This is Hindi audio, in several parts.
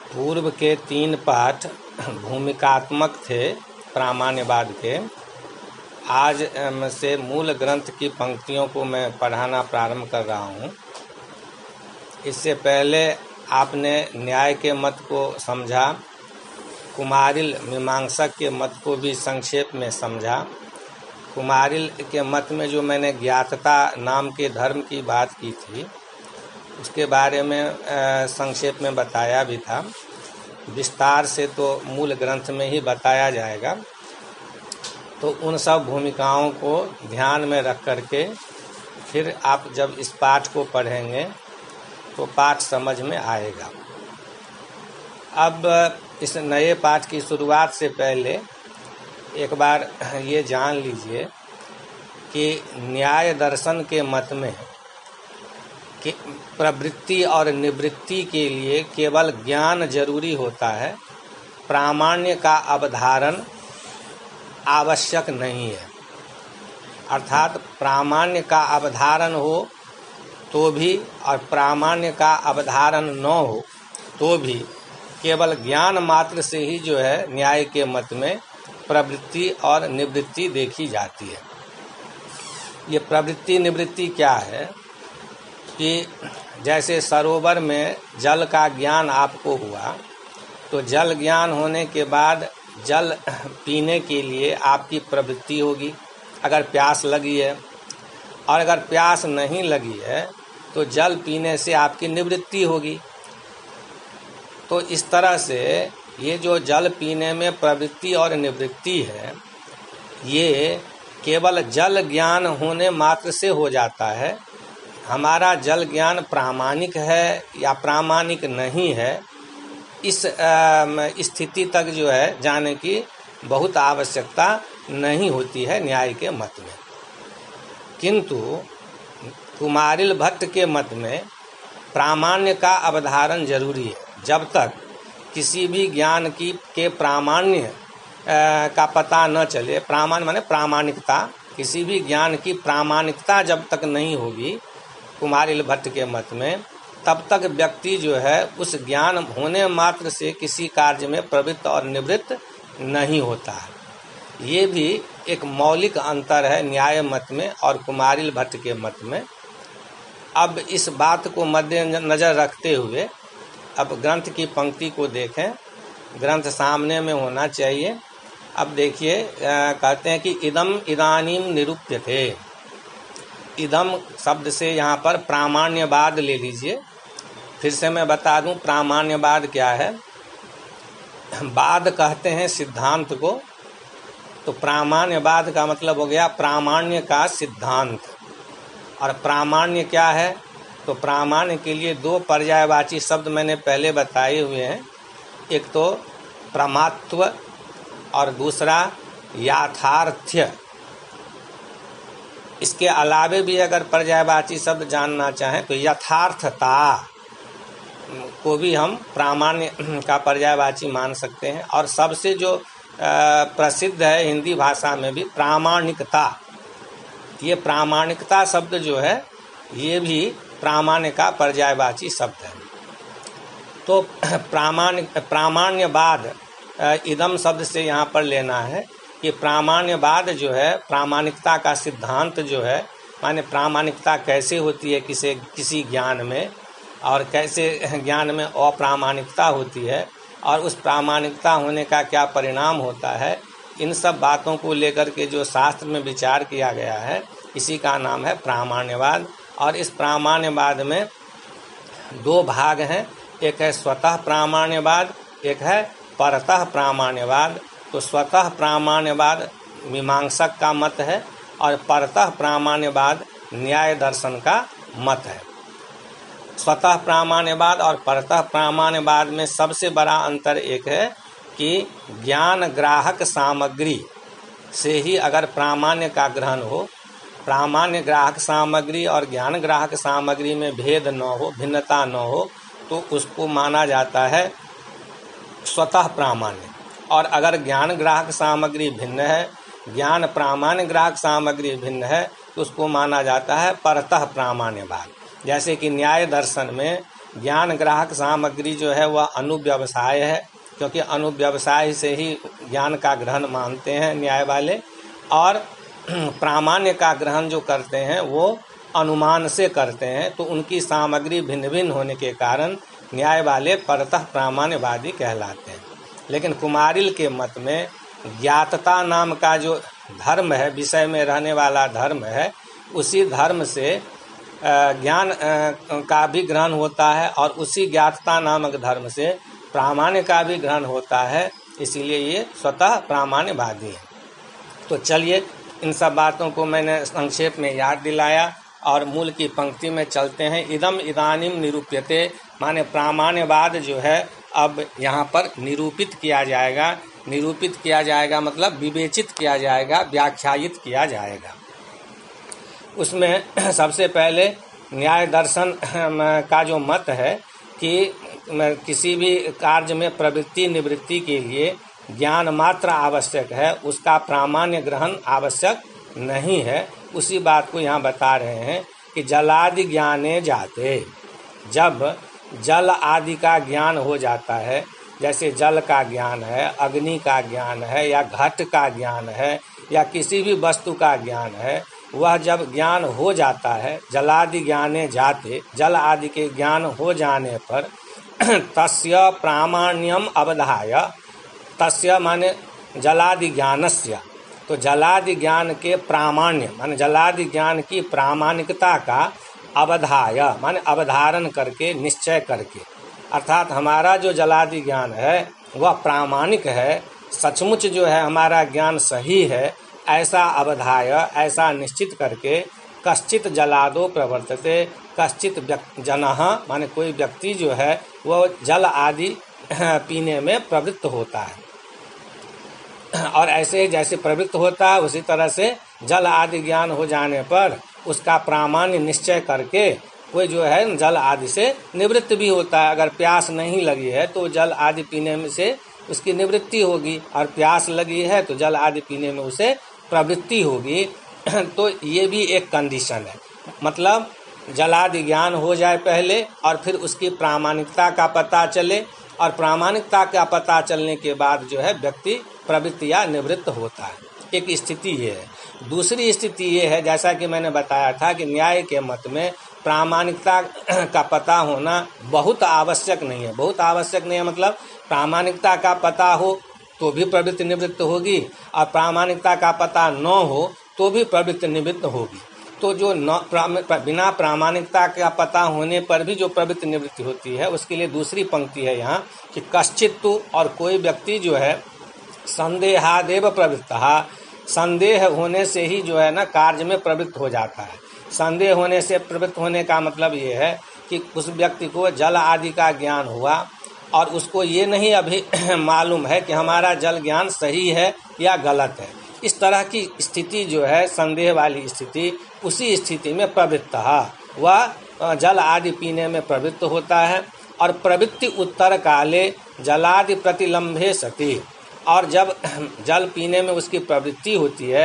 पूर्व के 3 पाठ भूमिकात्मक थे प्रामाण्यवाद के। आज से मूल ग्रंथ की पंक्तियों को मैं पढ़ाना प्रारंभ कर रहा हूँ। इससे पहले आपने न्याय के मत को समझा, कुमारिल मीमांसक के मत को भी संक्षेप में समझा। कुमारिल के मत में जो मैंने ज्ञातता नाम के धर्म की बात की थी उसके बारे में संक्षेप में बताया भी था। विस्तार से तो मूल ग्रंथ में ही बताया जाएगा। तो उन सब भूमिकाओं को ध्यान में रख करके फिर आप जब इस पाठ को पढ़ेंगे तो पाठ समझ में आएगा। अब इस नए पाठ की शुरुआत से पहले एक बार ये जान लीजिए कि न्याय दर्शन के मत में कि प्रवृत्ति और निवृत्ति के लिए केवल ज्ञान जरूरी होता है, प्रामाण्य का अवधारण आवश्यक नहीं है। अर्थात प्रामाण्य का अवधारण हो तो भी और प्रामाण्य का अवधारण न हो तो भी केवल ज्ञान मात्र से ही जो है न्याय के मत में प्रवृत्ति और निवृत्ति देखी जाती है। ये प्रवृत्ति निवृत्ति क्या है कि जैसे सरोवर में जल का ज्ञान आपको हुआ तो जल ज्ञान होने के बाद जल पीने के लिए आपकी प्रवृत्ति होगी अगर प्यास लगी है, और अगर प्यास नहीं लगी है तो जल पीने से आपकी निवृत्ति होगी। तो इस तरह से ये जो जल पीने में प्रवृत्ति और निवृत्ति है ये केवल जल ज्ञान होने मात्र से हो जाता है। हमारा जल ज्ञान प्रामाणिक है या प्रामाणिक नहीं है इस स्थिति तक जो है जाने की बहुत आवश्यकता नहीं होती है न्याय के मत में। किंतु कुमारिल भट्ट के मत में प्रामाण्य का अवधारण जरूरी है। जब तक किसी भी ज्ञान के प्रामाण्य का पता न चले, प्रामाण्य माने प्रामाणिकता, किसी भी ज्ञान की प्रामाणिकता जब तक नहीं होगी कुमारिल भट्ट के मत में, तब तक व्यक्ति जो है उस ज्ञान होने मात्र से किसी कार्य में प्रवृत्त और निवृत्त नहीं होता है। ये भी एक मौलिक अंतर है न्याय मत में और कुमारिल भट्ट के मत में। अब इस बात को मद्देनजर रखते हुए अब ग्रंथ की पंक्ति को देखें। ग्रंथ सामने में होना चाहिए। अब देखिए कहते हैं कि इदम इदानीम निरूप्यते। इदम शब्द से यहाँ पर प्रामाण्यवाद ले लीजिए। फिर से मैं बता दूं प्रामाण्यवाद क्या है। वाद कहते हैं सिद्धांत को, तो प्रामाण्यवाद का मतलब हो गया प्रामाण्य का सिद्धांत। और प्रामाण्य क्या है? तो प्रामाण्य के लिए 2 पर्यायवाची शब्द मैंने पहले बताए हुए हैं। एक तो प्रमात्व और दूसरा याथार्थ्य। इसके अलावे भी अगर पर्यायवाची शब्द जानना चाहें तो यथार्थता को भी हम प्रामाण्य का पर्यायवाची मान सकते हैं। और सबसे जो प्रसिद्ध है हिंदी भाषा में भी प्रामाणिकता। ये प्रामाणिकता शब्द जो है ये भी प्रामाण्य का पर्यायवाची शब्द है। तो प्रामाण्यवाद इदम शब्द से यहाँ पर लेना है कि प्रामाण्यवाद जो है प्रामाणिकता का सिद्धांत जो है, माने प्रामाणिकता कैसे होती है किसी ज्ञान में और कैसे ज्ञान में अप्रामाणिकता होती है और उस प्रामाणिकता होने का क्या परिणाम होता है, इन सब बातों को लेकर के जो शास्त्र में विचार किया गया है इसी का नाम है प्रामाण्यवाद। और इस प्रामाण्यवाद में 2 भाग हैं। एक है स्वतः प्रामाण्यवाद, एक है परतः प्रामाण्यवाद। तो स्वतः प्रामाण्यवाद मीमांसक का मत है और परतः प्रामाण्यवाद न्याय दर्शन का मत है। स्वतः प्रामाण्यवाद और परतः प्रामाण्यवाद में सबसे बड़ा अंतर एक है कि ज्ञान ग्राहक सामग्री से ही अगर प्रामाण्य का ग्रहण हो, प्रामाण्य ग्राहक सामग्री और ज्ञान ग्राहक सामग्री में भेद न हो, भिन्नता न हो, तो उसको माना जाता है स्वतः प्रामाण्य। और अगर ज्ञान ग्राहक सामग्री भिन्न है, ज्ञान प्रामाण्य ग्राहक सामग्री भिन्न है, तो उसको माना जाता है परतः प्रामाण्यवाद। जैसे कि न्याय दर्शन में ज्ञान ग्राहक सामग्री जो है वह अनुव्यवसाय है, क्योंकि अनुव्यवसाय से ही ज्ञान का ग्रहण मानते हैं न्याय वाले, और प्रामाण्य का ग्रहण जो करते हैं वो अनुमान से करते हैं। तो उनकी सामग्री भिन्न भिन्न होने के कारण न्याय वाले परतः प्रामाण्यवादी कहलाते हैं। लेकिन कुमारिल के मत में ज्ञातता नाम का जो धर्म है, विषय में रहने वाला धर्म है, उसी धर्म से ज्ञान का भी ग्रहण होता है और उसी ज्ञातता नामक धर्म से प्रामाण्य का भी ग्रहण होता है, इसीलिए ये स्वतः प्रामाण्यवादी है। तो चलिए इन सब बातों को मैंने संक्षेप में याद दिलाया और मूल की पंक्ति में चलते हैं। इदम इदानीम निरूप्यते, माने प्रामाण्यवाद जो है अब यहाँ पर निरूपित किया जाएगा। निरूपित किया जाएगा मतलब विवेचित किया जाएगा, व्याख्यायित किया जाएगा। उसमें सबसे पहले न्याय दर्शन का जो मत है कि किसी भी कार्य में प्रवृत्ति निवृत्ति के लिए ज्ञान मात्र आवश्यक है, उसका प्रामाण्य ग्रहण आवश्यक नहीं है, उसी बात को यहाँ बता रहे हैं कि जलादि ज्ञाने जाते, जब जल आदि का ज्ञान हो जाता है, जैसे जल का ज्ञान है, अग्नि का ज्ञान है, या घट का ज्ञान है, या किसी भी वस्तु का ज्ञान है, वह जब ज्ञान हो जाता है, जलादि ज्ञाने जाते, जल आदि के ज्ञान हो जाने पर तस्य प्रामाण्यम अवधाय, तस्य माने जलादि ज्ञानस्य, तो जलादि ज्ञान के प्रामाण्य माने जलादि ज्ञान की प्रामाणिकता का अवधाय माने अवधारण करके, निश्चय करके, अर्थात हमारा जो जलादि ज्ञान है वह प्रामाणिक है, सचमुच जो है हमारा ज्ञान सही है, ऐसा अवधाय, ऐसा निश्चित करके, कश्चित जलादो प्रवर्तते, कश्चित जनः माने कोई व्यक्ति जो है वह जल आदि पीने में प्रवृत्त होता है, और ऐसे जैसे प्रवृत्त होता है उसी तरह से जल आदि ज्ञान हो जाने पर उसका प्रामाण्य निश्चय करके कोई जो है जल आदि से निवृत्त भी होता है। अगर प्यास नहीं लगी है तो जल आदि पीने में से उसकी निवृत्ति होगी, और प्यास लगी है तो जल आदि पीने में उसे प्रवृत्ति होगी। तो ये भी एक कंडीशन है, मतलब जलादि ज्ञान हो जाए पहले और फिर उसकी प्रामाणिकता का पता चले, और प्रामाणिकता का पता चलने के बाद जो है व्यक्ति प्रवृत्ति या निवृत्त होता है। एक स्थिति ये है। दूसरी स्थिति ये है, जैसा कि मैंने बताया था कि न्याय के मत में प्रामाणिकता का पता होना बहुत आवश्यक नहीं है। बहुत आवश्यक नहीं है मतलब प्रामाणिकता का पता हो तो भी प्रवृत्ति निवृत्त होगी, और प्रामाणिकता का पता न हो तो भी प्रवृत्ति निवृत्त होगी। तो जो बिना प्रामाणिकता का पता होने पर भी जो प्रवृत्ति निवृत्ति होती है, उसके लिए दूसरी पंक्ति है यहाँ कि कश्चित्तु, और कोई व्यक्ति जो है संदेहादेव प्रवृत्तः, संदेह होने से ही जो है ना कार्य में प्रवृत्त हो जाता है। संदेह होने से प्रवृत्त होने का मतलब ये है कि उस व्यक्ति को जल आदि का ज्ञान हुआ और उसको ये नहीं अभी मालूम है कि हमारा जल ज्ञान सही है या गलत है। इस तरह की स्थिति जो है संदेह वाली स्थिति, उसी स्थिति में प्रवृत्त वह जल आदि पीने में प्रवृत्त होता है। और प्रवृत्ति उत्तर काले जलादि प्रतिलंभे सति, और जब जल पीने में उसकी प्रवृत्ति होती है,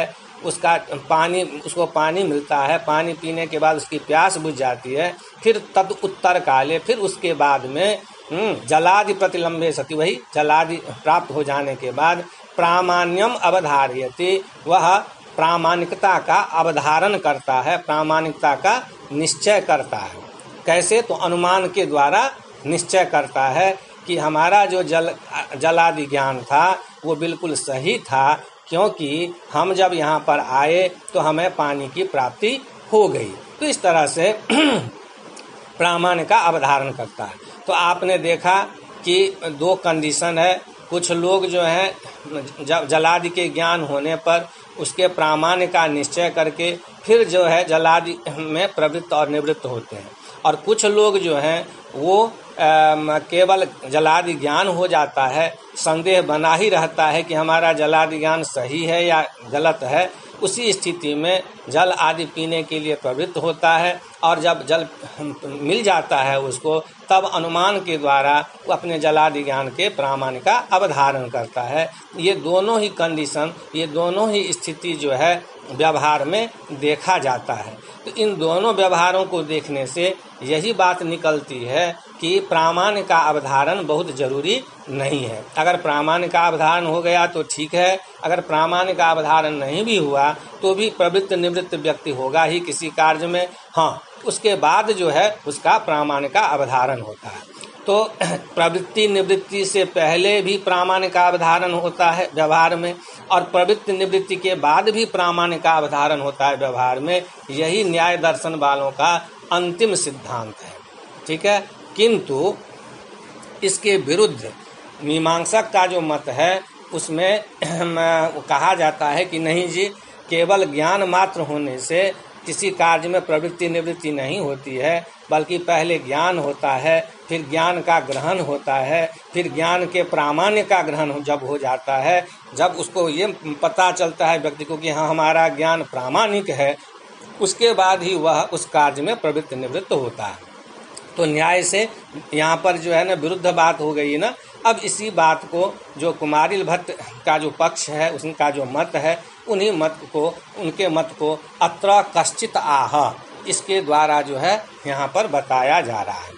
उसको पानी मिलता है, पानी पीने के बाद उसकी प्यास बुझ जाती है, फिर तद उत्तर काले, फिर उसके बाद में जलादि प्रतिलंबे सति, वही जलादि प्राप्त हो जाने के बाद प्रामाण्यम अवधार्यते, वह प्रामाणिकता का अवधारण करता है, प्रामाणिकता का निश्चय करता है। कैसे? तो अनुमान के द्वारा निश्चय करता है कि हमारा जो जलादि ज्ञान था वो बिल्कुल सही था, क्योंकि हम जब यहाँ पर आए तो हमें पानी की प्राप्ति हो गई। तो इस तरह से प्रामाण्य का अवधारण करता है। तो आपने देखा कि दो कंडीशन है। कुछ लोग जो हैं जलादि के ज्ञान होने पर उसके प्रामाण्य का निश्चय करके फिर जो है जलादि में प्रवृत्त और निवृत्त होते हैं, और कुछ लोग जो हैं वो केवल जलादि ज्ञान हो जाता है, संदेह बना ही रहता है कि हमारा जलादि ज्ञान सही है या गलत है। उसी स्थिति में जल आदि पीने के लिए प्रवृत्त होता है, और जब जल मिल जाता है उसको, तब अनुमान के द्वारा वो अपने जलादि ज्ञान के प्रामाण्य का अवधारण करता है। ये दोनों ही कंडीशन, ये दोनों ही स्थिति जो है व्यवहार में देखा जाता है। तो इन दोनों व्यवहारों को देखने से यही बात निकलती है कि प्रामाण्य का अवधारण बहुत जरूरी नहीं है। अगर प्रामाण्य का अवधारण हो गया तो ठीक है, अगर प्रामाण्य का अवधारण नहीं भी हुआ तो भी प्रवृत्त निवृत्त व्यक्ति होगा ही किसी कार्य में। हाँ, उसके बाद जो है उसका प्रामाण्य का अवधारण होता है। तो प्रवृत्ति निवृत्ति से पहले भी प्रामाण्य का अवधारण होता है व्यवहार में, और प्रवृत्ति निवृत्ति के बाद भी प्रामाण्य का अवधारण होता है व्यवहार में। यही न्याय दर्शन वालों का अंतिम सिद्धांत है, ठीक है। किंतु इसके विरुद्ध मीमांसक का जो मत है उसमें कहा जाता है कि नहीं जी, केवल ज्ञान मात्र होने से किसी कार्य में प्रवृत्ति निवृत्ति नहीं होती है, बल्कि पहले ज्ञान होता है, फिर ज्ञान का ग्रहण होता है, फिर ज्ञान के प्रामाण्य का ग्रहण जब हो जाता है, जब उसको ये पता चलता है व्यक्ति को कि हाँ हमारा ज्ञान प्रामाणिक है, उसके बाद ही वह उस कार्य में प्रवृत्ति निवृत्त होता है। तो न्याय से यहाँ पर जो है ना विरुद्ध बात हो गई ना। अब इसी बात को जो कुमारिल भट्ट का जो पक्ष है, उनका जो मत है, उन्हीं मत को, उनके मत को अत्र कश्चित आह, इसके द्वारा जो है यहाँ पर बताया जा रहा है।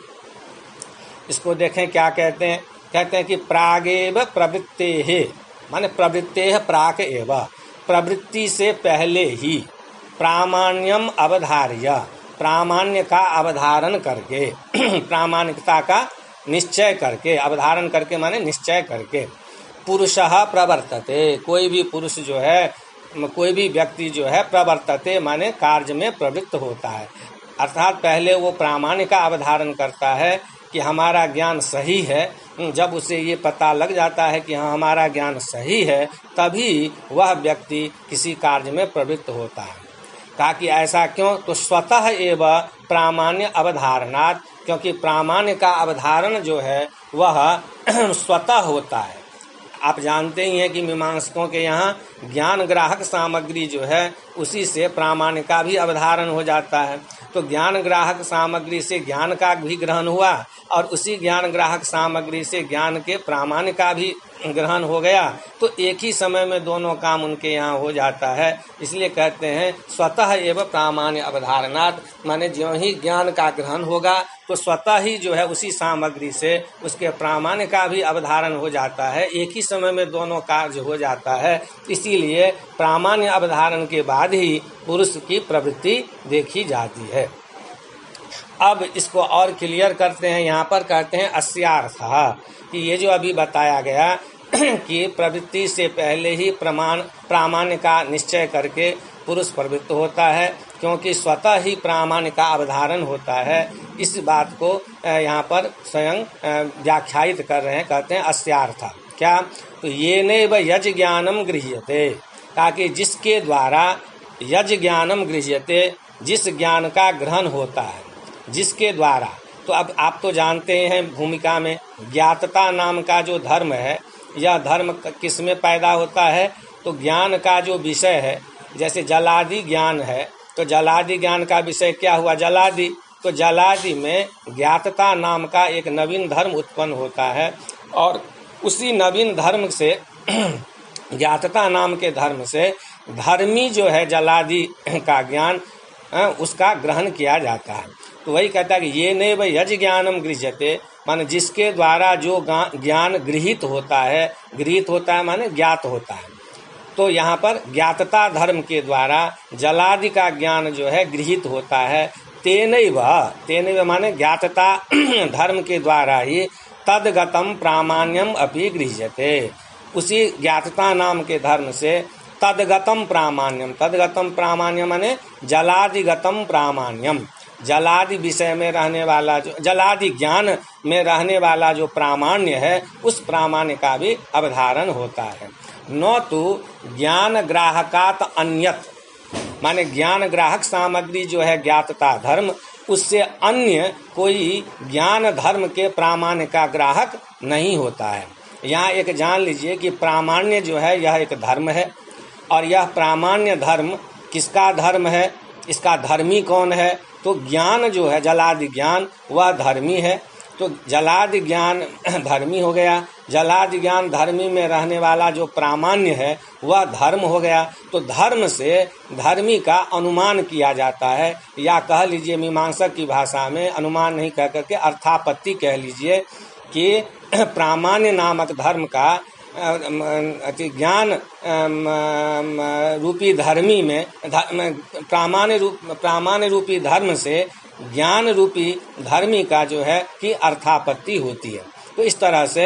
इसको देखें क्या कहते हैं। कहते हैं कि प्रागेव प्रवृत्तेः, माने प्रवृत्तेः प्राक एव, प्रवृत्ति से पहले ही प्रामाण्यम अवधार्य, प्रामाण्य का अवधारण करके, प्रामाणिकता का निश्चय करके, अवधारण करके माने निश्चय करके, पुरुषः प्रवर्तते, कोई भी पुरुष जो है, कोई भी व्यक्ति जो है, प्रवर्तते माने कार्य में प्रवृत्त होता है। अर्थात पहले वो प्रामाण्य का अवधारण करता है कि हमारा ज्ञान सही है। जब उसे ये पता लग जाता है कि हाँ हमारा ज्ञान सही है, तभी वह व्यक्ति किसी कार्य में प्रवृत्त होता है। कहा कि ऐसा क्यों? तो स्वतः एव प्रामाण्य अवधारणात्, क्योंकि प्रामाण्य का अवधारण जो है वह स्वतः होता है। आप जानते ही हैं कि मीमांसकों के यहाँ ज्ञान ग्राहक सामग्री जो है उसी से प्रामाण्य का भी अवधारण हो जाता है। तो ज्ञान ग्राहक सामग्री से ज्ञान का भी ग्रहण हुआ, और उसी ज्ञान ग्राहक सामग्री से ज्ञान के प्रामाण्य का भी ग्रहण हो गया, तो एक ही समय में दोनों काम उनके यहाँ हो जाता है। इसलिए कहते हैं स्वतः एवं प्रामाण्य अवधारणात्, माने ज्यों ही ज्ञान का ग्रहण होगा तो स्वतः ही जो है उसी सामग्री से उसके प्रामाण्य का भी अवधारण हो जाता है, एक ही समय में दोनों कार्य हो जाता है। इसीलिए प्रामाण्य अवधारण के बाद ही पुरुष की प्रवृत्ति देखी जाती है। अब इसको और क्लियर करते हैं। यहाँ पर कहते हैं अस्यार्थः, कि ये जो अभी बताया गया कि प्रवृत्ति से पहले ही प्रामाण्य का निश्चय करके पुरुष प्रवृत्त होता है, क्योंकि स्वतः ही प्रामाण्य का अवधारण होता है। इस बात को यहाँ पर स्वयं व्याख्यायित कर रहे हैं। कहते हैं अस्यार्थः क्या? तो येनैव यज् ज्ञानम गृह्यते, ताकि जिसके द्वारा यज् ज्ञानम गृह्यते, जिस ज्ञान का ग्रहण होता है, जिसके द्वारा। तो अब आप तो जानते हैं भूमिका में ज्ञातता नाम का जो धर्म है, यह धर्म किस में पैदा होता है? तो ज्ञान का जो विषय है, जैसे जलादि ज्ञान है, तो जलादि ज्ञान का विषय क्या हुआ? जलादि। तो जलादि में ज्ञातता नाम का एक नवीन धर्म उत्पन्न होता है, और उसी नवीन धर्म से ज्ञातता नाम के धर्म से धर्मी जो है जलादि का ज्ञान, उसका ग्रहण किया जाता है। तो वही कहता है कि ये नैव यज् ज्ञानम गृह्यते, माने जिसके द्वारा जो ज्ञान गृहीत होता है माने ज्ञात होता है। तो यहाँ पर ज्ञातता धर्म के द्वारा जलादि का ज्ञान जो है गृहीत होता है। तेनैव माने ज्ञातता धर्म के द्वारा ही तद्गतम प्रामाण्यम अपि गृह्यते, उसी ज्ञातता नाम के धर्म से तद्गतम प्रामाण्यम माने जलादिगतम प्रामाण्यम, जलादि विषय में रहने वाला, जो जलादि ज्ञान में रहने वाला जो प्रामाण्य है, उस प्रामाण्य का भी अवधारण होता है। न तो ज्ञान ग्राहकात अन्यत, माने ज्ञान ग्राहक सामग्री जो है ज्ञातता धर्म, उससे अन्य कोई ज्ञान धर्म के प्रामाण्य का ग्राहक नहीं होता है। यहाँ एक जान लीजिए कि प्रामाण्य जो है यह एक धर्म है, और यह प्रामाण्य धर्म किसका धर्म है? इसका धर्मी कौन है? तो ज्ञान जो है जलादि ज्ञान, वह धर्मी है। तो जलादि ज्ञान धर्मी हो गया। जलादि ज्ञान धर्मी में रहने वाला जो प्रामाण्य है वह धर्म हो गया। तो धर्म से धर्मी का अनुमान किया जाता है, या कह लीजिए मीमांसक की भाषा में अनुमान नहीं कह करके अर्थापत्ति कह लीजिए कि प्रामाण्य नामक धर्म का ज्ञान रूपी धर्मी में प्रामाण्य रूपी धर्म से ज्ञान रूपी धर्मी का जो है कि अर्थापत्ति होती है। तो इस तरह से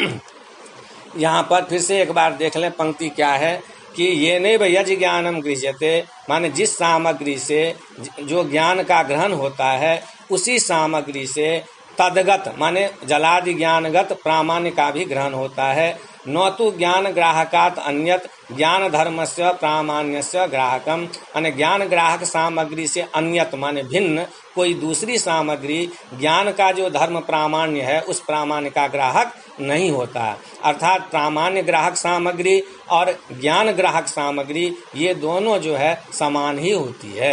यहाँ पर फिर से एक बार देख लें, पंक्ति क्या है कि ये नैव यज् ज्ञानम गृह्यते, माने जिस सामग्री से जो ज्ञान का ग्रहण होता है उसी सामग्री से तदगत माने जलादि ज्ञानगत प्रामाण्य का भी ग्रहण होता है। न तो ज्ञान ग्राहकात अन्यत ज्ञान धर्मस्य प्रामाण्यस्य ग्राहकम, माने ज्ञान ग्राहक सामग्री से अन्यत माने भिन्न कोई दूसरी सामग्री ज्ञान का जो धर्म प्रामाण्य है उस प्रामाण्य का ग्राहक नहीं होता। अर्थात प्रामाण्य ग्राहक सामग्री और ज्ञान ग्राहक सामग्री ये दोनों जो है समान ही होती है।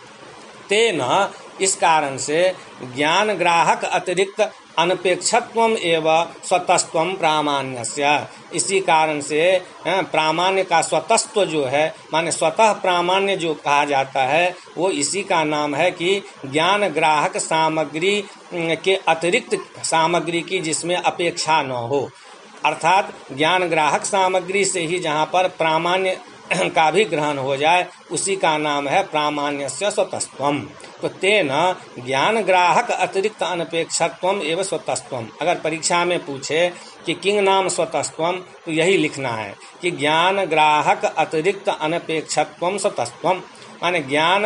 तेन इस कारण से ज्ञान ग्राहक अतिरिक्त अनपेक्षत्वम एवं स्वतस्त्वम प्रामाण्यस्य, इसी कारण से प्रामाण्य का स्वतस्त्व जो है माने स्वतः प्रामाण्य जो कहा जाता है वो इसी का नाम है कि ज्ञान ग्राहक सामग्री के अतिरिक्त सामग्री की जिसमें अपेक्षा न हो। अर्थात ज्ञान ग्राहक सामग्री से ही जहाँ पर प्रामाण्य का भी ग्रहण हो जाए उसी का नाम है प्रामाण्यस्य स्वतस्त्वम। तो तेन ज्ञान ग्राहक अतिरिक्त अनपेक्षत्वम एवं स्वतस्त्वम, अगर परीक्षा में पूछे कि किंग नाम स्वतस्त्वम तो यही लिखना है कि ज्ञान ग्राहक अतिरिक्त अनपेक्षत्वम स्वतस्त्वम, माने ज्ञान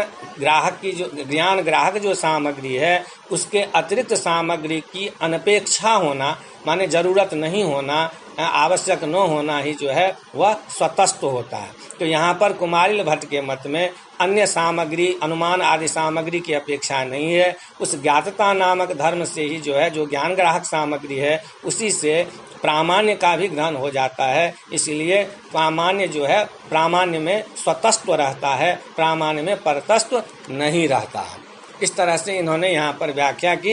ग्राहक जो सामग्री है उसके अतिरिक्त सामग्री की अनपेक्षा होना माने जरूरत नहीं होना, आवश्यक न होना ही जो है वह स्वतस्त्व होता है। तो यहाँ पर कुमारिल भट्ट के मत में अन्य सामग्री अनुमान आदि सामग्री की अपेक्षा नहीं है, उस ज्ञातता नामक धर्म से ही जो है जो ज्ञान ग्राहक सामग्री है उसी से प्रामाण्य का भी ग्रहण हो जाता है। इसलिए प्रामाण्य जो है प्रामाण्य में स्वतस्त्व रहता है, प्रामाण्य में परतस्त्व नहीं रहता है। इस तरह से इन्होंने यहाँ पर व्याख्या की।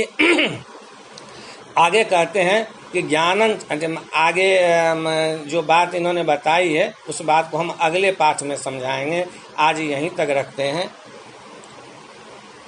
आगे कहते हैं कि ज्ञानं, आगे जो बात इन्होंने बताई है उस बात को हम अगले पाठ में समझाएंगे। आज यहीं तक रखते हैं।